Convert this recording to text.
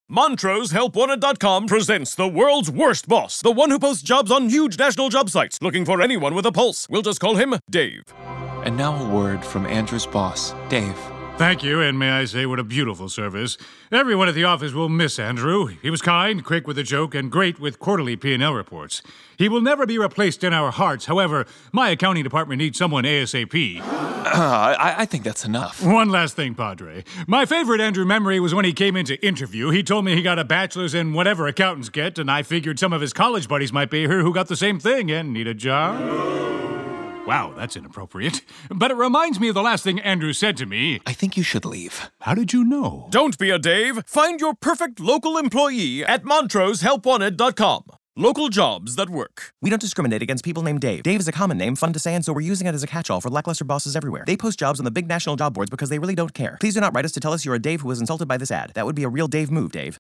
MontroseHelpWanted.com presents the world's worst boss, the one who posts jobs on huge national job sites, looking for anyone with a pulse. We'll just call him Dave. And now a word from Andrew's boss, Dave. Thank you, and may I say what a beautiful service. Everyone at the office will miss Andrew. He was kind, quick with a joke, and great with quarterly P&L reports. He will never be replaced in our hearts. However, my accounting department needs someone ASAP. I think that's enough. One last thing, Padre. My favorite Andrew memory was when he came in to interview. He told me he got a bachelor's in whatever accountants get, and I figured some of his college buddies might be here who got the same thing and need a job. Wow, that's inappropriate. But it reminds me of the last thing Andrew said to me. I think you should leave. How did you know? Don't be a Dave. Find your perfect local employee at MontroseHelpWanted.com. Local jobs that work. We don't discriminate against people named Dave. Dave is a common name, fun to say, and so we're using it as a catch-all for lackluster bosses everywhere. They post jobs on the big national job boards because they really don't care. Please do not write us to tell us you're a Dave who was insulted by this ad. That would be a real Dave move, Dave.